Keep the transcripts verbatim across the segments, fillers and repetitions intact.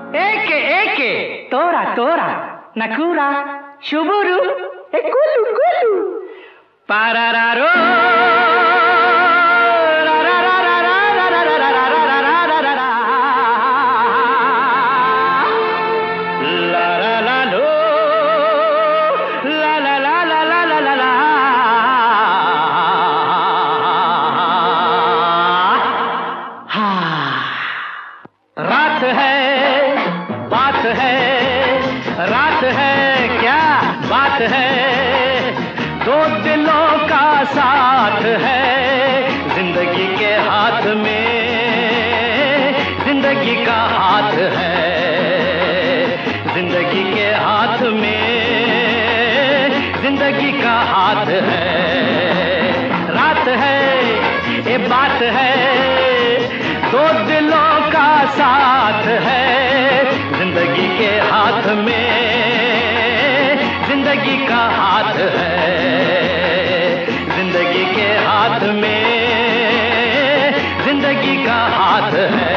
ಏಕೆ ಏಕೆ ತೋರ ತೋರ ನಕೂರ ಶುಭುರು ಕುಲು ಕುಲು ಪಾರಾರೋ रात है बात है रात है क्या बात है दो दिलों का साथ है जिंदगी के हाथ में जिंदगी का हाथ है जिंदगी के हाथ में जिंदगी का हाथ है रात है ये बात है दो दिलों का साथ है जिंदगी के हाथ में जिंदगी का हाथ है जिंदगी के हाथ में जिंदगी का हाथ है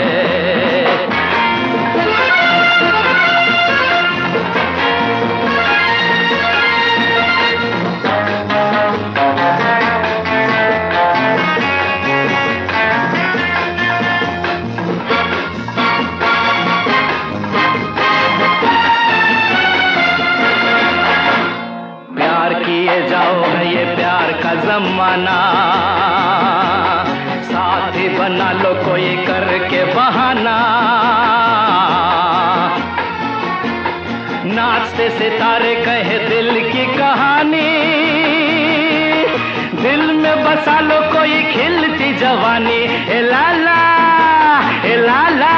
किए जाओ है ये प्यार का जमाना साथी बना लो कोई करके बहाना नाचते सितारे कहे दिल की कहानी दिल में बसा लो कोई खिलती जवानी ए लाला ए लाला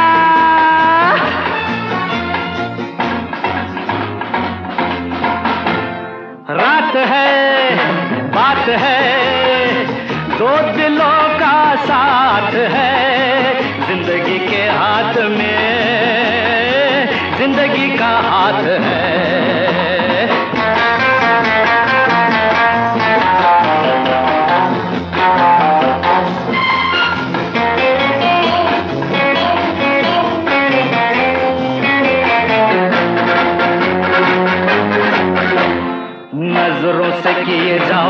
रात है बात है दो दिलों का साथ है जिंदगी के हाथ में जिंदगी का हाथ है नजरों से किए जाओ